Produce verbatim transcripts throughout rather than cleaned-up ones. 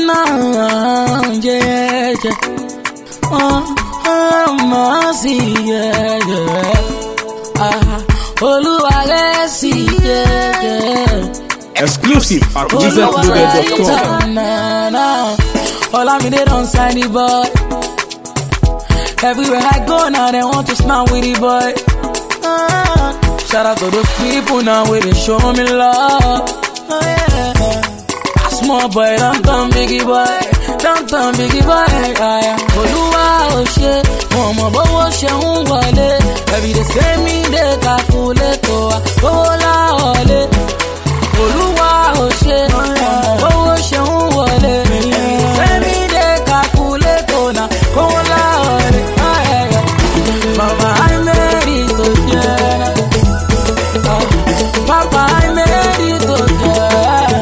nah, yeah, yeah. Oh, oh, mercy, yeah, yeah. Ah, Oluwalesi, yeah, yeah. Exclusive at jesus loaded dot com. Nah, nah. All I mean, they don't sign the boy. Everywhere I go now, they want to smile with the boy. Ah, shout out to those people now where they show me love. Oh, yeah. Small boy, don't turn biggie boy, don't turn biggie boy. Oluwa o ṣe, ọmọ bówó ṣe ń wọlé. Every day say me dey calculate o, owó la wọlé. Oluwa o ṣe, ọmọ bówó ṣe ń wọlé. Every day say me dey calculate o, na owó la wọlé. Mama, I made it to yeah. Papa, I made it to yeah.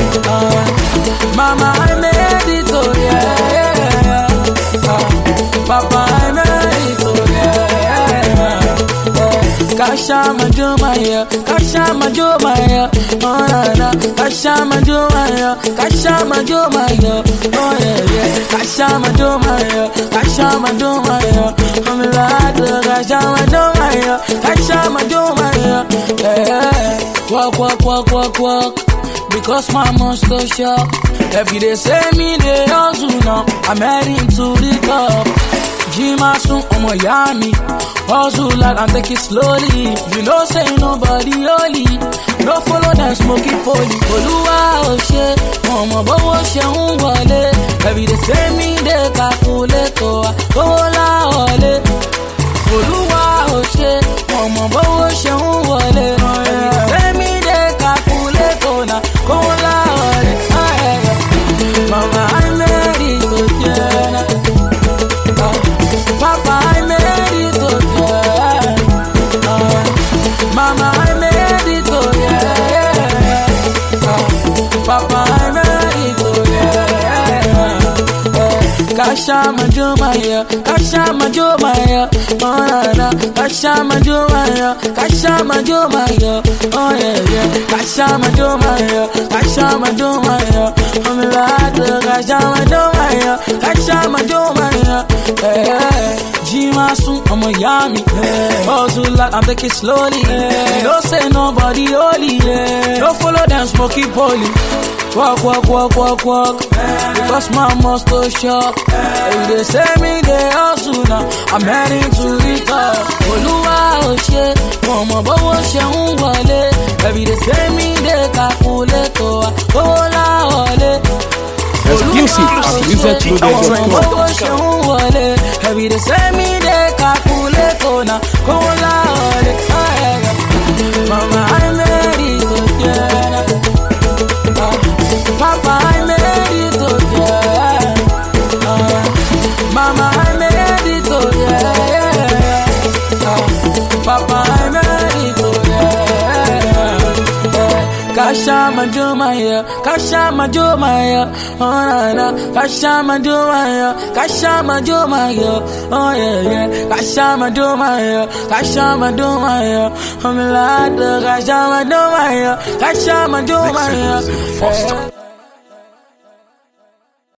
Mama, I made it, oh yeah. Uh, Papa, I made it, oh yeah. Kasha Majumaya, Kasha Majumaya, oh na na. Kasha Majumaya, Kasha Majumaya, oh yeah yeah. Kasha Majumaya, Kasha Majumaya, I'm glad Kasha Majumaya, Kasha Majumaya, yeah. Walk, walk, walk, walk, walk. Because my monster shop. Every day say me they hustle now. I'm heading to the top. Jima soon on my yummy. Hustle like and take it slowly. You know say nobody holy. No follow them smoking poly. Oluwa o ṣe, ọmọ bówó ṣe ń wọlé. Every day say me they calculate o, owó la wọlé. Oluwa o ṣe, ọmọ bówó ṣe ń wọlé. Every day say me they calculate o, na owó la wọlé. Mama, I made it to yeah. Uh, Papa, I made it to yeah. Uh, Mama, I made it to yeah. Uh, Papa, I made it to yeah. Uh, Kasha Majumaya, Kasha Majumaya, oh na na. Kasha Majumaya, Kasha Majumaya, oh yeah yeah. Kasha Majumaya, Kasha Majumaya, I'm glad Kasha Majumaya, Kasha Majumaya, yeah. Jima soon, I'm a yummy, hustle like I'm taking slowly. You don't say nobody holy, don't follow them smoking poly. Walk, walk, walk, walk, walk. Because my muscle shock. Every day say me they hustle now. I'm heading to the top. Oluwa o ṣe, ọmọ bówó ṣe ń wọlé. Every day say me they calculate o, owó la wọlé. Exclusive at jesus loaded dot com. Ọmọ bówó ṣe ń wọlé. Every day say me they calculate o, na owó la wọlé. Mama, I made it to yeah. Papa, I made it to yeah. Uh, Mama, I made it to yeah. Uh, Papa, I made it to yeah. Uh, Kasha Majumaya, Kasha Majumaya, oh na na. Kasha Majumaya, Kasha Majumaya, oh yeah yeah. Kasha Majumaya, Kasha Majumaya, I'm glad Kasha Majumaya, Kasha Majumaya.